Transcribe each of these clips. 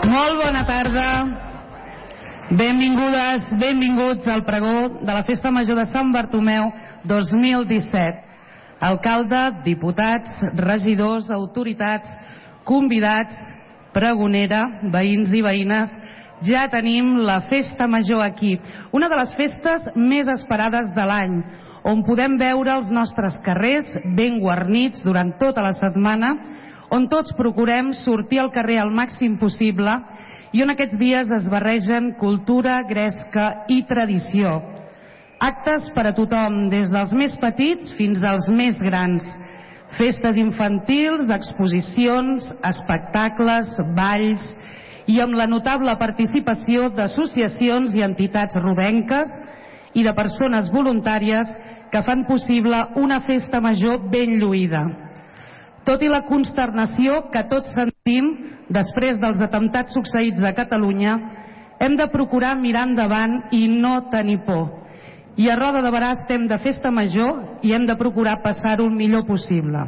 Molt bona tarda. Benvingudes, benvinguts al pregó de la Festa Major de Sant Bartomeu 2017. Alcalde, diputats, regidors, autoritats, convidats, pregonera, veïns i veïnes, ja tenim la Festa Major aquí, una de les festes més esperades de l'any, on podem veure els nostres carrers ben guarnits durant tota la setmana, on tots procurem sortir al carrer al màxim possible i on aquests dies es barregen cultura, gresca i tradició. Actes per a tothom, des dels més petits fins als més grans. Festes infantils, exposicions, espectacles, balls i amb la notable participació d'associacions i entitats rodenques i de persones voluntàries que fan possible una festa major ben lluïda. Tot i la consternació que tots sentim després dels atemptats succeïts a Catalunya, hem de procurar mirar endavant i no tenir por. I a Roda de Berà estem de festa major i hem de procurar passar-ho el millor possible.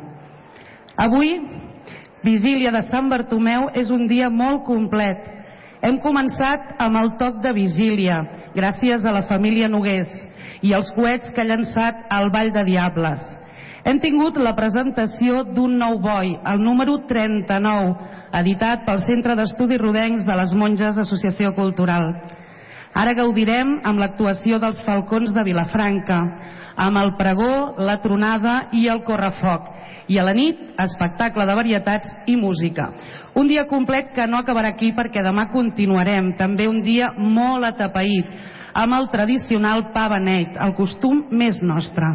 Avui, vigília de Sant Bartomeu, és un dia molt complet. Hem començat amb el toc de vigília, gràcies a la família Nogués i els coets que ha llançat al Ball de Diables. Hem tingut la presentació d'un nou boi, el número 39, editat pel Centre d'Estudis Rodencs de les Monges Associació Cultural. Ara gaudirem amb l'actuació dels Falcons de Vilafranca, amb el pregó, la tronada i el correfoc. I a la nit, espectacle de varietats i música. Un dia complet que no acabarà aquí perquè demà continuarem. També un dia molt atapeït, amb el tradicional pa beneit, el costum més nostre.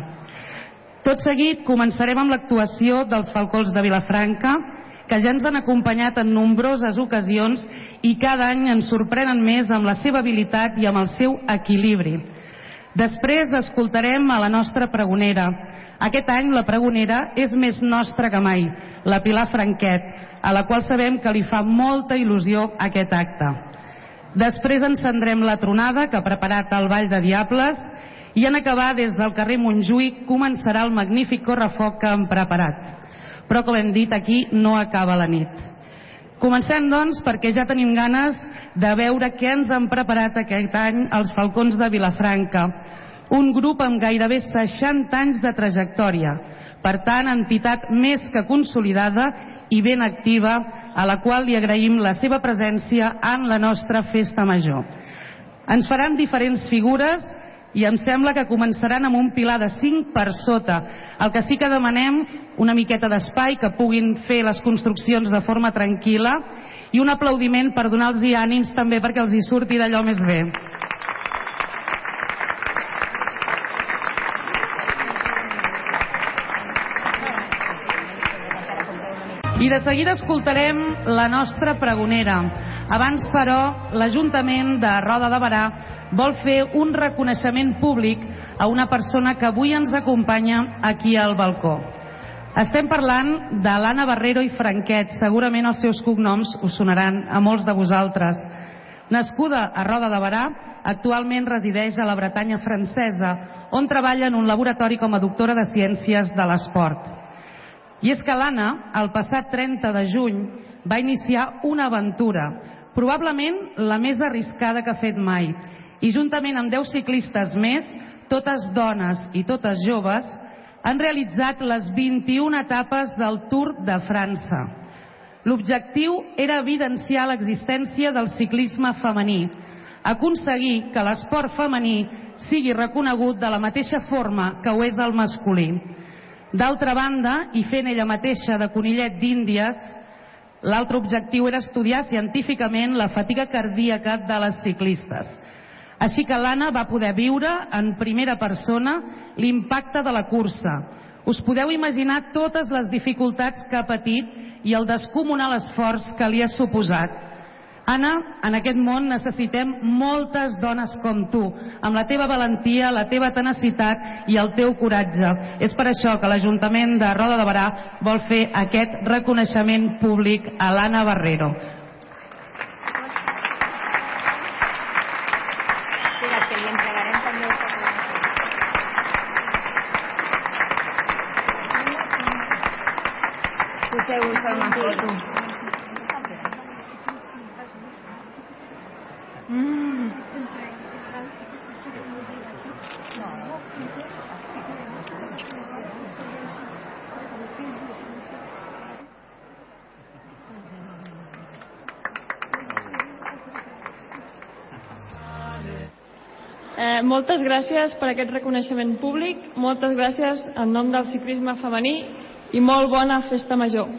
Tot seguit començarem amb l'actuació dels Falcons de Vilafranca, que ja ens han acompanyat en nombroses ocasions i cada any ens sorprenen més amb la seva habilitat i amb el seu equilibri. Després escoltarem a la nostra pregonera. Aquest any la pregonera és més nostra que mai, la Pilar Franquet, a la qual sabem que li fa molta il·lusió aquest acte. Després encendrem la tronada que ha preparat el Ball de Diables i en acabar des del carrer Montjuïc començarà el magnífic correfoc que han preparat. Però com hem dit, aquí no acaba la nit. Comencem doncs perquè ja tenim ganes de veure què ens han preparat aquest any els Falcons de Vilafranca, un grup amb gairebé 60 anys de trajectòria, per tant entitat més que consolidada i ben activa, a la qual li agraïm la seva presència en la nostra festa major. Ens faran diferents figures i em sembla que començaran amb un pilar de 5 per sota. El que sí que demanem una miqueta d'espai, que puguin fer les construccions de forma tranquil·la, i un aplaudiment per donar-los ànims també perquè els hi surti d'allò més bé. I de seguida escoltarem la nostra pregonera. Abans, però, l'Ajuntament de Roda de Berà vol fer un reconeixement públic a una persona que avui ens acompanya aquí al balcó. Estem parlant de l'Anna Barrero i Franquet. Segurament els seus cognoms us sonaran a molts de vosaltres. Nascuda a Roda de Berà, actualment resideix a la Bretanya francesa, on treballa en un laboratori com a doctora de Ciències de l'Esport. I és que l'Anna, el passat 30 de juny, va iniciar una aventura, probablement la més arriscada que ha fet mai, i juntament amb 10 ciclistes més, totes dones i totes joves, han realitzat les 21 etapes del Tour de França. L'objectiu era evidenciar l'existència del ciclisme femení, aconseguir que l'esport femení sigui reconegut de la mateixa forma que ho és el masculí. D'altra banda, i fent ella mateixa de conillet d'Índies, l'altre objectiu era estudiar científicament la fatiga cardíaca de les ciclistes. Així que l'Anna va poder viure en primera persona l'impacte de la cursa. Us podeu imaginar totes les dificultats que ha patit i el descomunal esforç que li ha suposat. Anna, en aquest món necessitem moltes dones com tu, amb la teva valentia, la teva tenacitat i el teu coratge. És per això que l'Ajuntament de Roda de Berà vol fer aquest reconeixement públic a l'Anna Barrero. Moltes gràcies per aquest reconeixement públic, moltes gràcies en nom del ciclisme femení i molt bona festa major.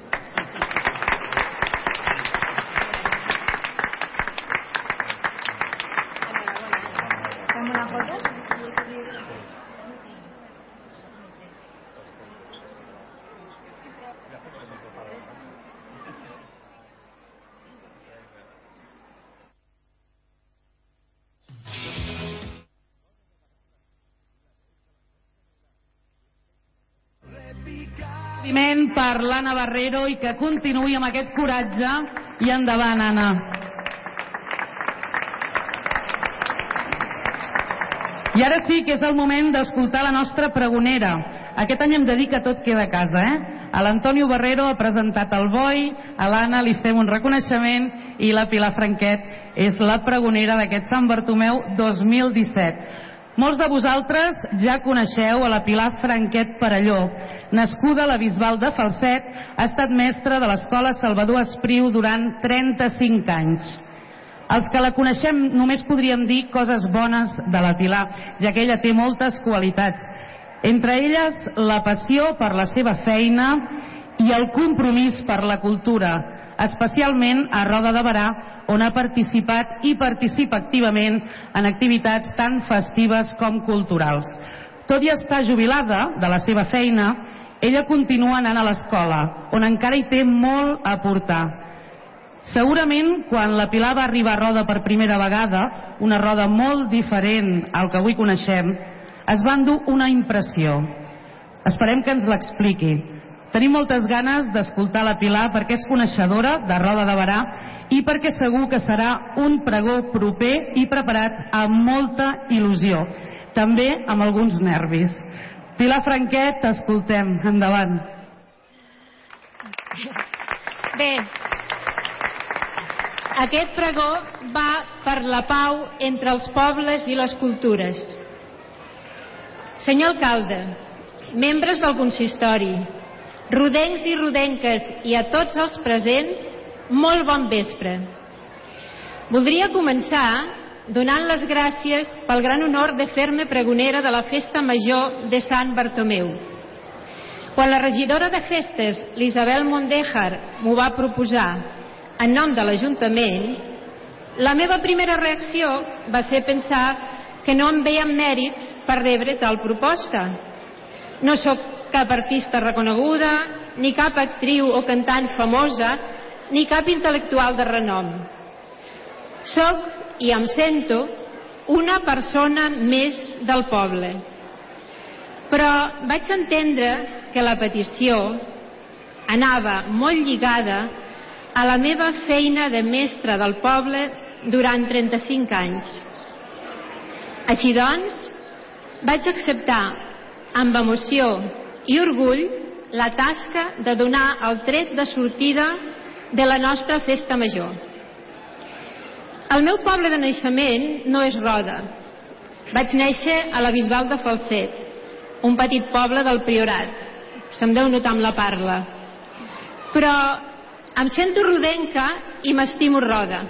Per l'Anna Barrero i que continuï amb aquest coratge i endavant, Anna. I ara sí que és el moment d'escoltar la nostra pregonera. Aquest any hem de dir que tot queda a casa, A l'Antonio Barrero ha presentat el boi, a l'Anna li fem un reconeixement i la Pilar Franquet és la pregonera d'aquest Sant Bartomeu 2017. Molts de vosaltres ja coneixeu a la Pilar Franquet Perelló. Nascuda a la Bisbal de Falset, ha estat mestra de l'Escola Salvador Espriu durant 35 anys. Els que la coneixem només podríem dir coses bones de la Pilar, ja que ella té moltes qualitats. Entre elles, la passió per la seva feina i el compromís per la cultura, especialment a Roda de Berà, on ha participat i participa activament en activitats tant festives com culturals. Tot i estar jubilada de la seva feina, ella continua anant a l'escola, on encara hi té molt a aportar. Segurament, quan la Pilar va arribar a Roda per primera vegada, una Roda molt diferent al que avui coneixem, es va endur una impressió. Esperem que ens l'expliqui. Tenim moltes ganes d'escoltar la Pilar perquè és coneixedora de Roda de Berà i perquè segur que serà un pregó proper i preparat amb molta il·lusió, també amb alguns nervis. Pilar Franquet, t'escoltem. Endavant. Bé, aquest pregó va per la pau entre els pobles i les cultures. Senyor alcalde, membres del consistori, rodencs i rodenques i a tots els presents, molt bon vespre. Voldria començar donant les gràcies pel gran honor de fer-me pregonera de la Festa Major de Sant Bartomeu. Quan la regidora de festes, l'Isabel Mondéjar, m'ho va proposar en nom de l'Ajuntament, la meva primera reacció va ser pensar que no em veien mèrits per rebre tal proposta. No sóc cap artista reconeguda, ni cap actriu o cantant famosa, ni cap intel·lectual de renom. Soc, i em sento, una persona més del poble. Però vaig entendre que la petició anava molt lligada a la meva feina de mestra del poble durant 35 anys. Així doncs, vaig acceptar amb emoció i orgull la tasca de donar el tret de sortida de la nostra festa major. El meu poble de naixement no és Roda. Vaig néixer a la Bisbal de Falset, un petit poble del Priorat. Se'm deu notar amb la parla. Però em sento rodenca i m'estimo Roda.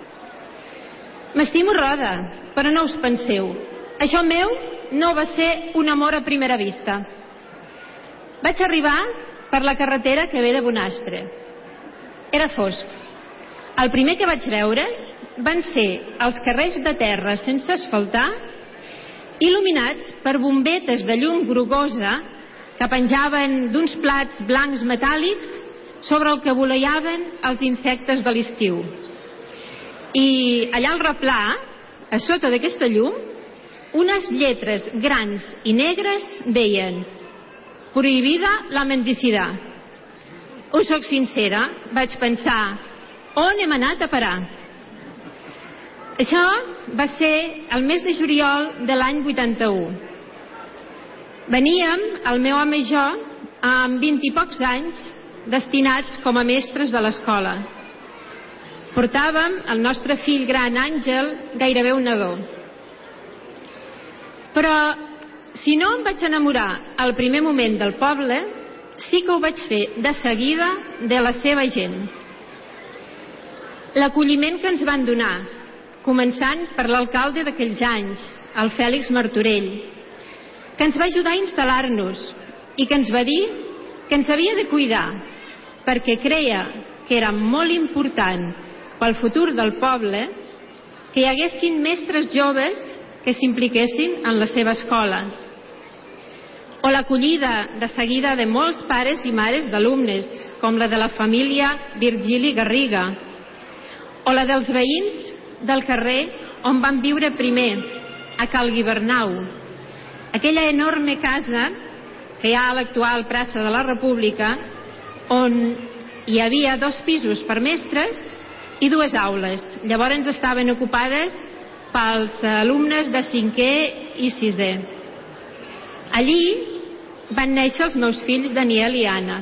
M'estimo Roda, però no us penseu. Això meu no va ser un amor a primera vista. Vaig arribar per la carretera que ve de Bonaspre. Era fosc. El primer que vaig veure van ser els carrers de terra sense asfaltar, il·luminats per bombetes de llum grogosa que penjaven d'uns plats blancs metàl·lics sobre el que voleiaven els insectes de l'estiu. I allà al replà, a sota d'aquesta llum, unes lletres grans i negres deien: prohibida la mendicidad. Us soc sincera, vaig pensar, on hem anat a parar? Això va ser el mes de juliol de l'any 81. Veníem, el meu home i jo, amb 20 i pocs anys, destinats com a mestres de l'escola. Portàvem el nostre fill gran Àngel gairebé un nadó. Però si no em vaig enamorar al primer moment del poble, sí que ho vaig fer de seguida de la seva gent. L'acolliment que ens van donar, començant per l'alcalde d'aquells anys, el Fèlix Martorell, que ens va ajudar a instal·lar-nos i que ens va dir que ens havia de cuidar perquè creia que era molt important pel futur del poble que hi haguessin mestres joves que s'impliquessin en la seva escola. O l'acollida de seguida de molts pares i mares d'alumnes, com la de la família Virgili Garriga, o la dels veïns del carrer on van viure primer, a Cal Guibernau, aquella enorme casa que hi ha a l'actual plaça de la República, on hi havia 2 pisos per mestres i 2 aules. Llavors estaven ocupades pels alumnes de 5è i 6è. Allí van néixer els meus fills Daniel i Anna.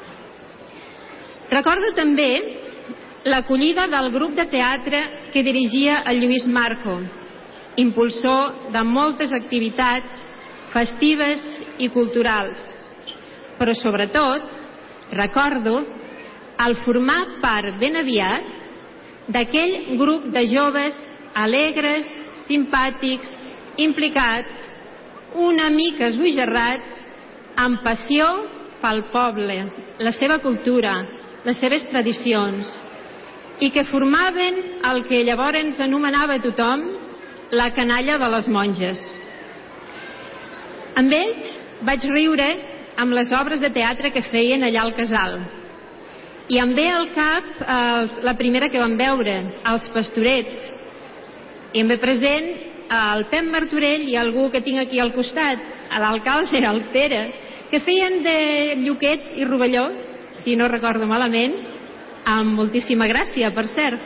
Recordo també l'acollida del grup de teatre que dirigia el Lluís Marco, impulsor de moltes activitats festives i culturals. Però sobretot recordo el formar part ben aviat d'aquell grup de joves alegres, simpàtics, implicats, una mica esbojarrats, amb passió pel poble, la seva cultura, les seves tradicions, i que formaven el que llavors anomenava tothom la canalla de les monges. Amb ells vaig riure amb les obres de teatre que feien allà al casal. I em ve al cap la primera que vam veure, Els Pastorets. I em ve present el Pep Martorell i algú que tinc aquí al costat, l'alcalde, el Pere, que feien de Lluquet i Rovelló, si no recordo malament, amb moltíssima gràcia, per cert.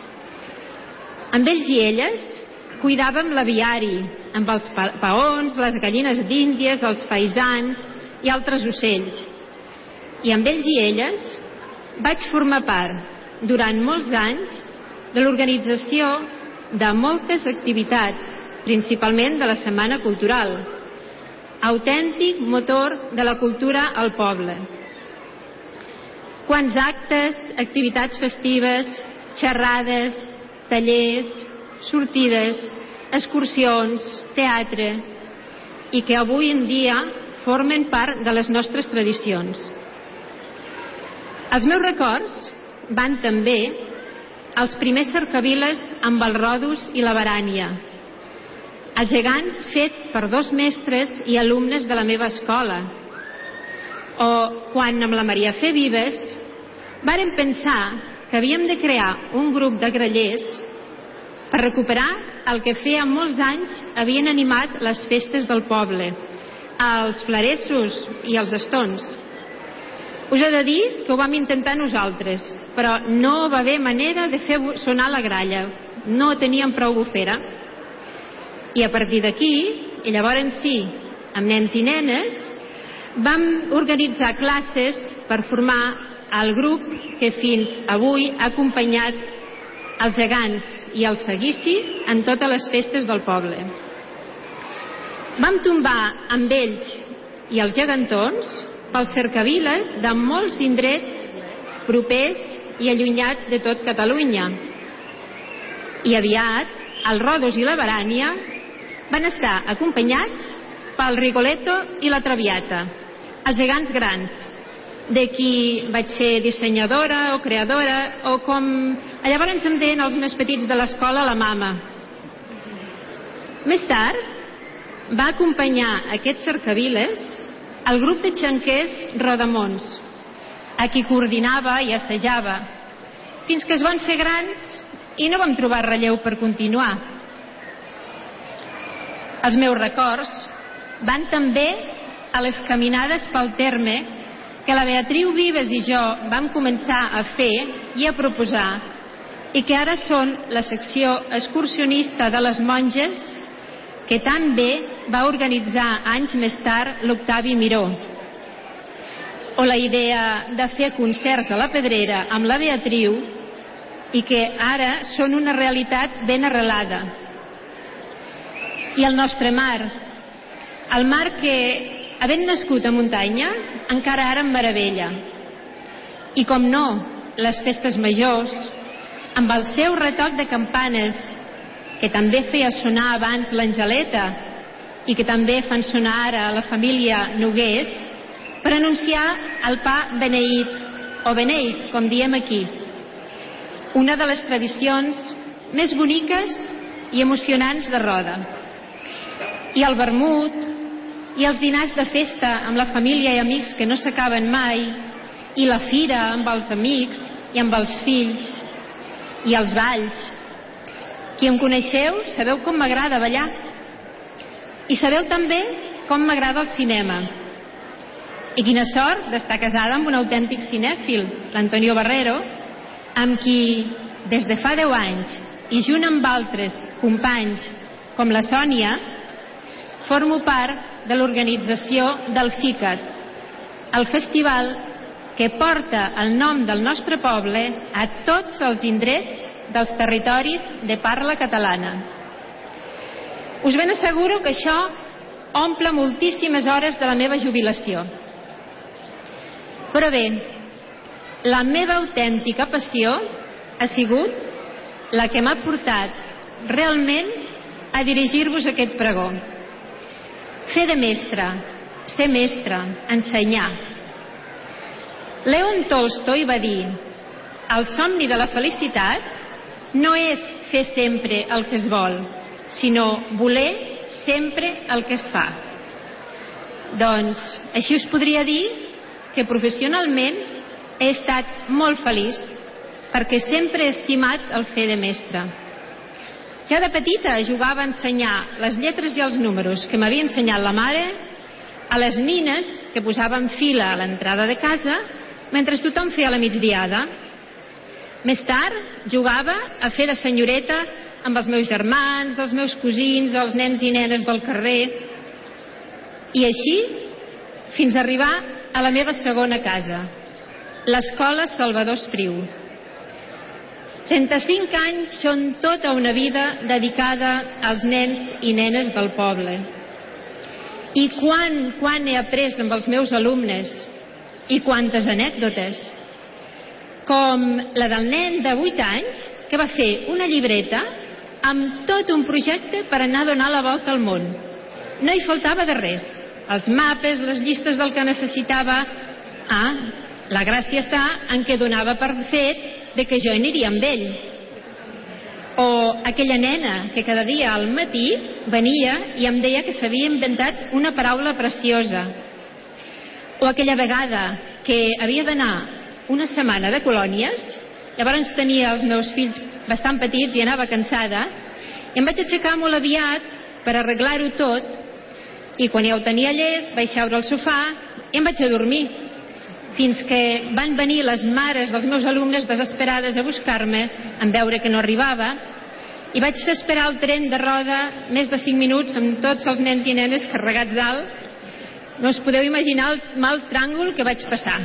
Amb ells i elles cuidàvem l'aviari, amb els paons, les gallines d'Índies, els faisans i altres ocells. I amb ells i elles vaig formar part, durant molts anys, de l'organització de moltes activitats, principalment de la Setmana Cultural, autèntic motor de la cultura al poble. Quants actes, activitats festives, xerrades, tallers, sortides, excursions, teatre, i que avui en dia formen part de les nostres tradicions. Els meus records van també als primers cercaviles amb els rodos i la barània, els gegants fet per 2 mestres i alumnes de la meva escola, o quan amb la Maria Fe Vives vàrem pensar que havíem de crear un grup de grallers per recuperar el que feia molts anys havien animat les festes del poble, els flaressos i els estons. Us he de dir que ho vam intentar nosaltres, però no va haver manera de fer sonar la gralla, no teníem prou bufera. I a partir d'aquí, i llavors sí, amb nens i nenes, vam organitzar classes per formar el grup que fins avui ha acompanyat els gegants i el seguici en totes les festes del poble. Vam tombar amb ells i els gegantons pels cercaviles de molts indrets propers i allunyats de tot Catalunya. I aviat, els rodos i la barània van estar acompanyats pel Rigoletto i la Traviata, els gegants grans, de qui vaig ser dissenyadora o creadora, o com llavors em deien els més petits de l'escola, la mama. Més tard, va acompanyar aquests cercaviles el grup de xanquers Rodamons, a qui coordinava i assajava, fins que es van fer grans i no vam trobar relleu per continuar. Els meus records van també a les caminades pel terme que la Beatriu Vives i jo vam començar a fer i a proposar, i que ara són la secció excursionista de les monges que també va organitzar anys més tard l'Octavi Miró. O la idea de fer concerts a la Pedrera amb la Beatriu i que ara són una realitat ben arrelada. I el nostre mar, el mar que, havent nascut a muntanya, encara ara em meravella. I com no, les festes majors, amb el seu retoc de campanes, que també feia sonar abans l'Angeleta i que també fan sonar ara la família Nogués, per anunciar el pa beneït, o beneit, com diem aquí. Una de les tradicions més boniques i emocionants de Roda. I el vermut, i els dinars de festa amb la família i amics que no s'acaben mai, i la fira amb els amics i amb els fills, i els balls. Qui em coneixeu sabeu com m'agrada ballar, i sabeu també com m'agrada el cinema. I quina sort d'estar casada amb un autèntic cinèfil, l'Antonio Barrero, amb qui des de fa 10 anys i junt amb altres companys com la Sònia formo part de l'organització del FICAT, el festival que porta el nom del nostre poble a tots els indrets dels territoris de parla catalana. Us ben asseguro que això omple moltíssimes hores de la meva jubilació. Però bé, la meva autèntica passió ha sigut la que m'ha portat realment a dirigir-vos aquest pregó. Fer de mestre, ser mestre, ensenyar. Leon Tolstoi va dir: el somni de la felicitat no és fer sempre el que es vol, sinó voler sempre el que es fa. Doncs així us podria dir que professionalment he estat molt feliç perquè sempre he estimat el fer de mestre. Ja de petita jugava a ensenyar les lletres i els números que m'havia ensenyat la mare a les nines que posaven fila a l'entrada de casa mentre tothom feia la migdiada. Més tard jugava a fer de senyoreta amb els meus germans, els meus cosins, els nens i nenes del carrer, i així fins a arribar a la meva segona casa, l'Escola Salvador Espriu. 35 anys són tota una vida dedicada als nens i nenes del poble. I quan he après amb els meus alumnes, i quantes anècdotes, com la del nen de 8 anys que va fer una llibreta amb tot un projecte per anar a donar la volta al món. No hi faltava de res. Els mapes, les llistes del que necessitava. La gràcia està en què donava per fet de que jo aniria amb ell. O aquella nena que cada dia al matí venia i em deia que s'havia inventat una paraula preciosa. O aquella vegada que havia d'anar una setmana de colònies, llavors tenia els meus fills bastant petits i anava cansada, i em vaig aixecar molt aviat per arreglar-ho tot, i quan ja ho tenia llest vaig seure al sofà i em vaig a dormir, fins que van venir les mares dels meus alumnes desesperades a buscar-me en veure que no arribava, i vaig fer esperar el tren de Roda més de 5 minuts amb tots els nens i nenes carregats dalt. No us podeu imaginar el mal tràngol que vaig passar.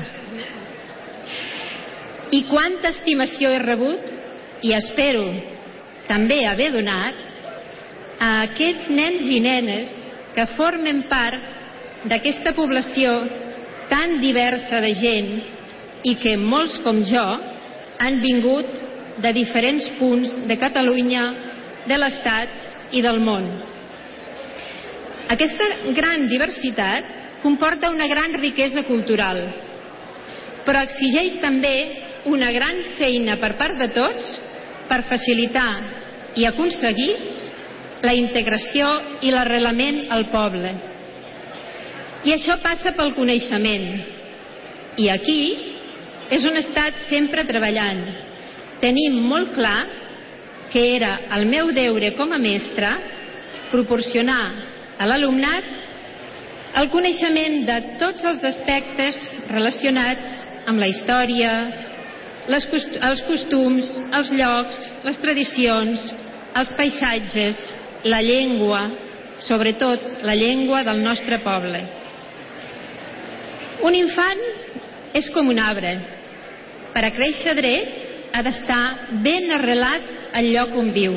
I quanta estimació he rebut, i espero també haver donat, a aquests nens i nenes que formen part d'aquesta població tan diversa de gent i que molts com jo han vingut de diferents punts de Catalunya, de l'Estat i del món. Aquesta gran diversitat comporta una gran riquesa cultural, però exigeix també una gran feina per part de tots per facilitar i aconseguir la integració i l'arrelament al poble. I això passa pel coneixement. I aquí és on he estat sempre treballant. Tenim molt clar que era el meu deure com a mestra proporcionar a l'alumnat el coneixement de tots els aspectes relacionats amb la història, els costums, els llocs, les tradicions, els paisatges, la llengua, sobretot la llengua del nostre poble. Un infant és com un arbre. Per a créixer dret ha d'estar ben arrelat al lloc on viu.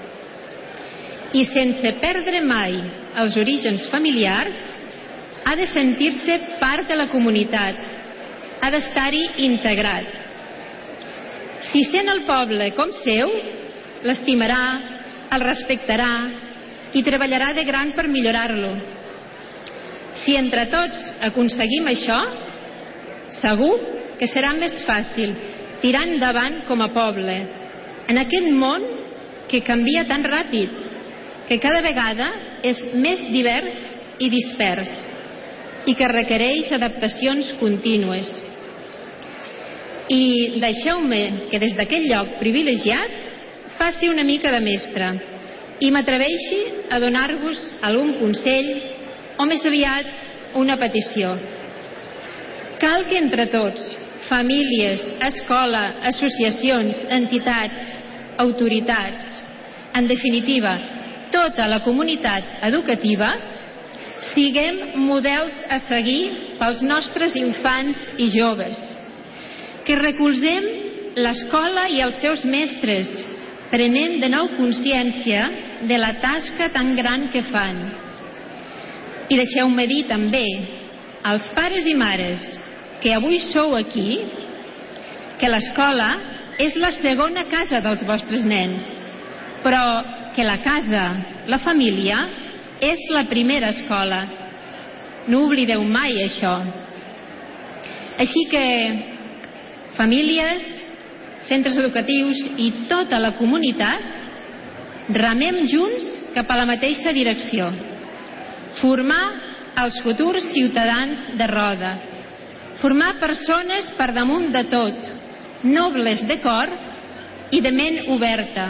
I sense perdre mai els orígens familiars, ha de sentir-se part de la comunitat, ha d'estar-hi integrat. Si sent el poble com seu, l'estimarà, el respectarà i treballarà de gran per millorar-lo. Si entre tots aconseguim això, segur que serà més fàcil tirar endavant com a poble en aquest món que canvia tan ràpid, que cada vegada és més divers i dispers i que requereix adaptacions contínues. I deixeu-me que des d'aquest lloc privilegiat faci una mica de mestre i m'atreveixi a donar-vos algun consell o més aviat una petició. Cal que entre tots, famílies, escola, associacions, entitats, autoritats, en definitiva, tota la comunitat educativa, siguem models a seguir pels nostres infants i joves, que recolzem l'escola i els seus mestres, prenent de nou consciència de la tasca tan gran que fan. I deixeu-me dir també als pares i mares que avui sou aquí que l'escola és la segona casa dels vostres nens, però que la casa, la família, és la primera escola. No oblideu mai això. Així que famílies, centres educatius i tota la comunitat remem junts cap a la mateixa direcció. Formar els futurs ciutadans de Roda. Formar persones per damunt de tot, nobles de cor i de ment oberta.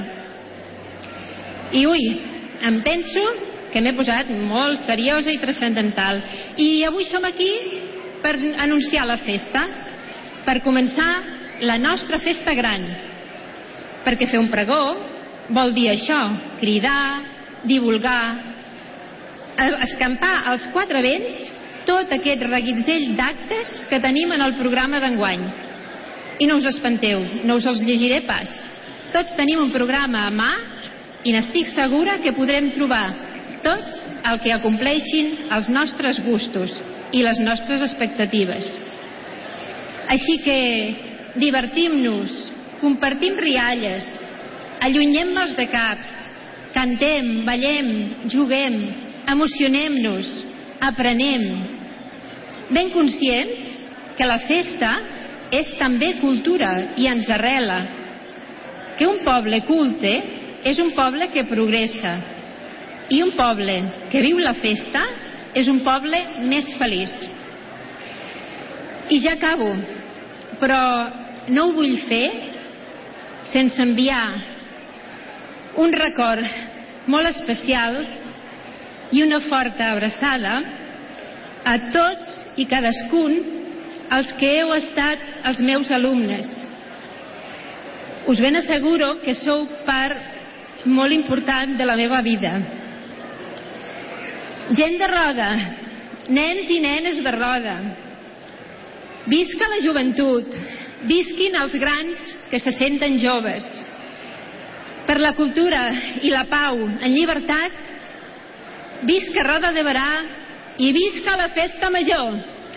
I em penso que m'he posat molt seriosa i transcendental. I avui som aquí per anunciar la festa, per començar la nostra festa gran. Perquè fer un pregó vol dir això, cridar, divulgar, escampar als quatre vents tot aquest reguitzell d'actes que tenim en el programa d'enguany. I no us espanteu, no us els llegiré pas. Tots tenim un programa a mà i n'estic segura que podrem trobar tots el que acompleixin els nostres gustos i les nostres expectatives. Així que divertim-nos, compartim rialles, allunyem-nos de caps, cantem, ballem, juguem, emocionem-nos, aprenem, ben conscients que la festa és també cultura i ens arrela, que un poble culte és un poble que progressa i un poble que viu la festa és un poble més feliç. I ja acabo, però no ho vull fer sense enviar un record molt especial i una forta abraçada a tots i cadascun els que heu estat els meus alumnes. Us ben asseguro que sou part molt important de la meva vida. Gent de Roda, nens i nenes de Roda, visca la joventut, visquin els grans que se senten joves. Per la cultura i la pau en llibertat, visca Roda de Berà i visca la festa major.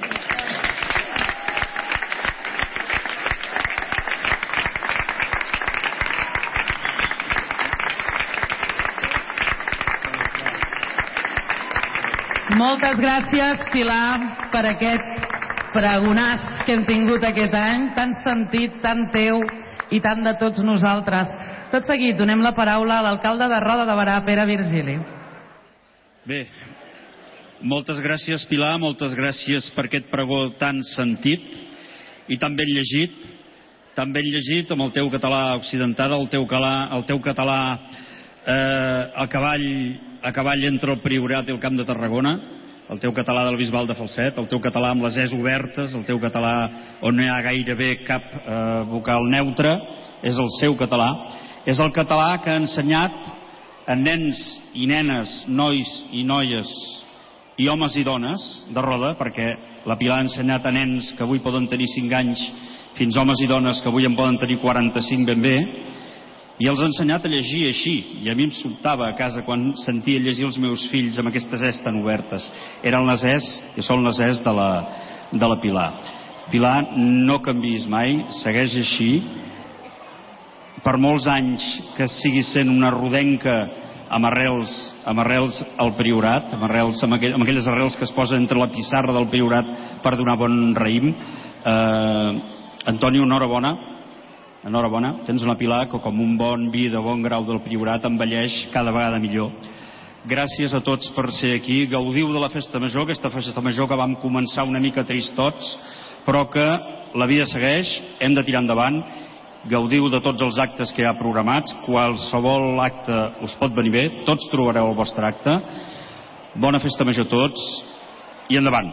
Moltes gràcies, Pilar, per aquest pregonàs que hem tingut aquest any, tan sentit, tan teu i tant de tots nosaltres. Tot seguit, donem la paraula a l'alcalde de Roda de Berà, Pere Virgili. Bé, moltes gràcies, Pilar, moltes gràcies per aquest pregó tan sentit i tan ben llegit amb el teu català occidental, el teu català a cavall entre el Priorat i el Camp de Tarragona, el teu català del Bisbal de Falset, el teu català amb les es obertes, el teu català on no hi ha gairebé cap vocal neutre, és el seu català. És el català que ha ensenyat a nens i nenes, nois i noies, i homes i dones de Roda, perquè la Pilar ha ensenyat a nens que avui poden tenir 5 anys fins homes i dones que avui en poden tenir 45 ben bé, i els ha ensenyat a llegir així, i a mi em sobtava a casa quan sentia llegir els meus fills amb aquestes es tan obertes. Eren les es, que són les es de la Pilar. Pilar, no canviïs mai, segueix així, per molts anys que sigui sent una rodenca amb arrels al Priorat, amb aquelles arrels que es posen entre la pissarra del Priorat per donar bon raïm. Antoni, enhorabona, tens una Pilar que com un bon vi de bon grau del Priorat envelleix cada vegada millor. Gràcies a tots per ser aquí, gaudiu de la festa major, aquesta festa major que vam començar una mica tristots, però que la vida segueix, hem de tirar endavant. Gaudiu de tots els actes que hi ha programats, qualsevol acte us pot venir bé, tots trobareu el vostre acte. Bona festa major a tots i endavant.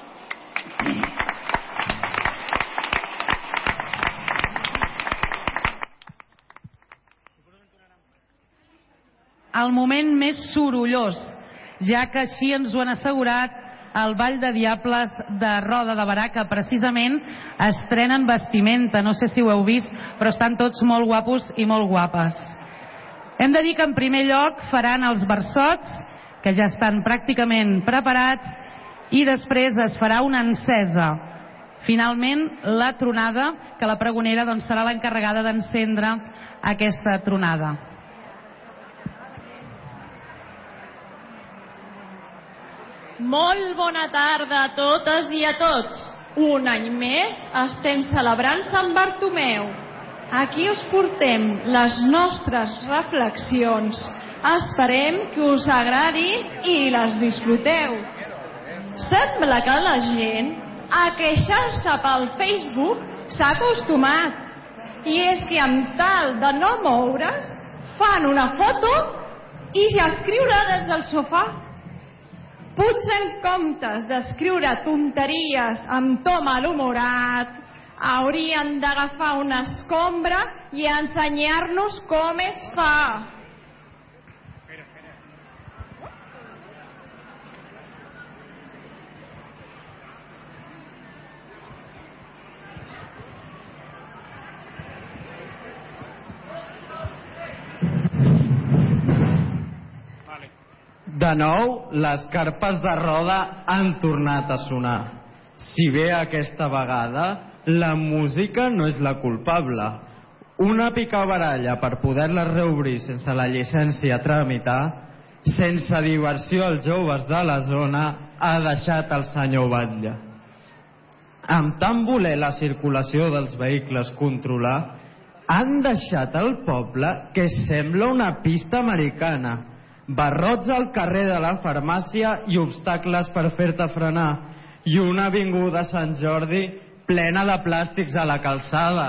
El moment més sorollós, ja que així ens ho han assegurat el Ball de Diables de Roda de Berà, que precisament estrenen vestimenta. No sé si ho heu vist, però estan tots molt guapos i molt guapes. Hem de dir que en primer lloc faran els versots, que ja estan pràcticament preparats, i després es farà una encesa. Finalment, la tronada, que la pregonera serà l'encarregada d'encendre aquesta tronada. Molt bona tarda a totes i a tots. Un any més estem celebrant Sant Bartomeu. Aquí us portem les nostres reflexions. Esperem que us agradin i les disfruteu. Sembla que la gent a queixar-se pel Facebook s'ha acostumat. I és que amb tal de no moure's, fan una foto i a escriure des del sofà. Potser en comptes d'escriure tonteries amb to malhumorat, haurien d'agafar una escombra i ensenyar-nos com es fa. De nou, les carpes de roda han tornat a sonar. Si bé aquesta vegada la música no és la culpable. Una picabaralla per poder-les reobrir sense la llicència a tramitar, sense diversió als joves de la zona, ha deixat el senyor Batlle. Amb tant voler la circulació dels vehicles controlar, han deixat el poble que sembla una pista americana. Barrots al carrer de la farmàcia i obstacles per fer-te frenar, i una avinguda Sant Jordi plena de plàstics a la calçada.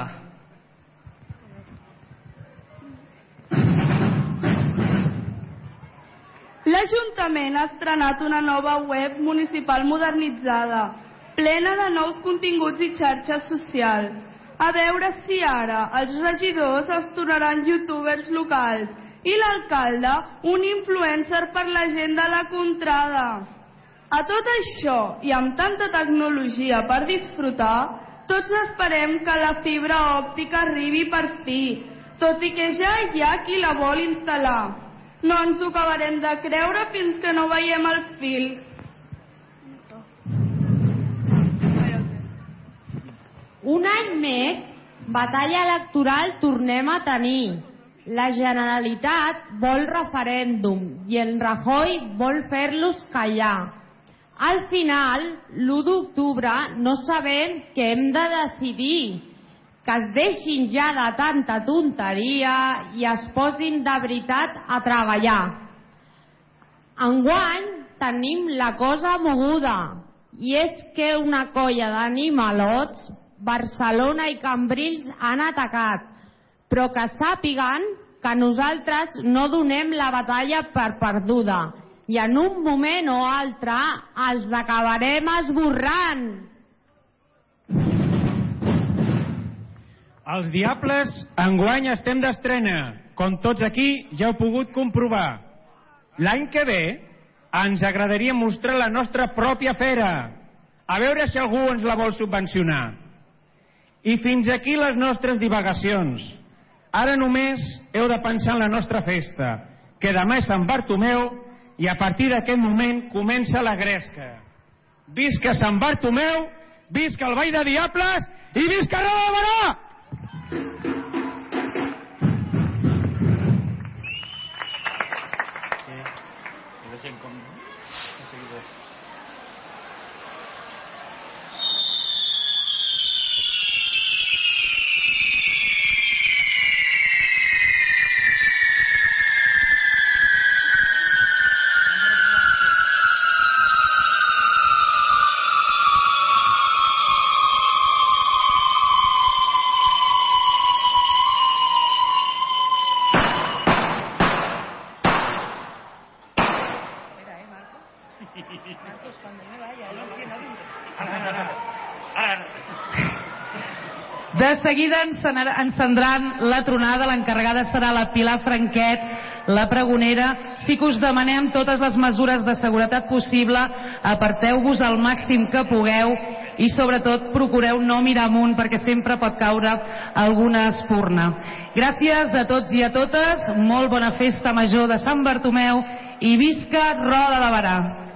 L'Ajuntament ha estrenat una nova web municipal modernitzada, plena de nous continguts i xarxes socials. A veure si ara els regidors es tornaran youtubers locals i l'alcalde un influencer per la gent de la contrada. A tot això, i amb tanta tecnologia per disfrutar, tots esperem que la fibra òptica arribi per fi, tot i que ja hi ha qui la vol instal·lar. No ens ho acabarem de creure fins que no veiem el fil. Un any més, batalla electoral tornem a tenir. La Generalitat vol referèndum i en Rajoy vol fer-los callar. Al final, l'1 d'octubre, no sabem què hem de decidir. Que es deixin ja de tanta tonteria i es posin de veritat a treballar. Enguany tenim la cosa moguda, i és que una colla d'animalots, Barcelona i Cambrils han atacat, però que sàpiguen que nosaltres no donem la batalla per perduda i en un moment o altre els acabarem esborrant. Els Diables enguany estem d'estrena, com tots aquí ja heu pogut comprovar. L'any que ve ens agradaria mostrar la nostra pròpia fera, a veure si algú ens la vol subvencionar. I fins aquí les nostres divagacions. Ara només heu de pensar en la nostra festa, que demà és Sant Bartomeu i a partir d'aquest moment comença la gresca. Visca Sant Bartomeu, visca el Ball de Diables i visca Roda de Barà! De seguida encendran la tronada, l'encarregada serà la Pilar Franquet, la pregonera. Sí que us demanem totes les mesures de seguretat possible, aparteu-vos al màxim que pugueu i sobretot procureu no mirar amunt perquè sempre pot caure alguna espurna. Gràcies a tots i a totes, molt bona festa major de Sant Bartomeu i visca Roda de Barà.